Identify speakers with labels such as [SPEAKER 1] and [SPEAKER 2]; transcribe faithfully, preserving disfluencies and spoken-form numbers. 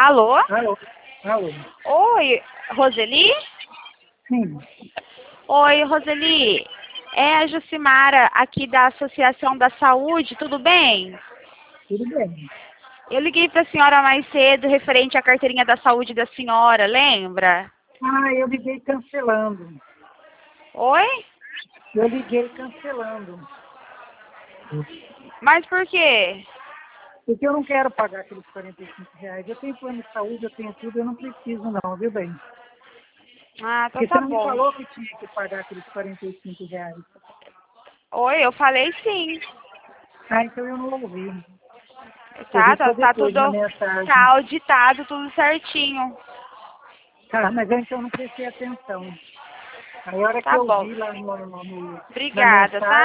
[SPEAKER 1] Alô?
[SPEAKER 2] Alô? Alô?
[SPEAKER 1] Oi, Roseli?
[SPEAKER 2] Sim.
[SPEAKER 1] Oi, Roseli. É a Jucimara aqui da Associação da Saúde, tudo bem?
[SPEAKER 2] Tudo bem.
[SPEAKER 1] Eu liguei para a senhora mais cedo referente à carteirinha da saúde da senhora, lembra?
[SPEAKER 2] Ah, eu liguei cancelando.
[SPEAKER 1] Oi?
[SPEAKER 2] Eu liguei cancelando.
[SPEAKER 1] Mas por quê?
[SPEAKER 2] Porque eu não quero pagar aqueles quarenta e cinco reais. Eu tenho plano de saúde, eu tenho tudo, eu não preciso não, viu bem?
[SPEAKER 1] Ah, então
[SPEAKER 2] Porque você
[SPEAKER 1] tá
[SPEAKER 2] não me
[SPEAKER 1] bom.
[SPEAKER 2] falou que tinha que pagar aqueles quarenta e cinco reais.
[SPEAKER 1] Oi, eu falei sim.
[SPEAKER 2] Ah, então eu não ouvi. Eu
[SPEAKER 1] Tá,
[SPEAKER 2] vi
[SPEAKER 1] tá,
[SPEAKER 2] só
[SPEAKER 1] tá
[SPEAKER 2] depois na
[SPEAKER 1] tudo,
[SPEAKER 2] mensagem.
[SPEAKER 1] tá auditado, tudo certinho.
[SPEAKER 2] Tá, mas eu então não prestei atenção. Aí a hora que
[SPEAKER 1] Tá
[SPEAKER 2] eu
[SPEAKER 1] bom.
[SPEAKER 2] vi lá no, no- no- na
[SPEAKER 1] Obrigada,
[SPEAKER 2] mensagem,
[SPEAKER 1] tá?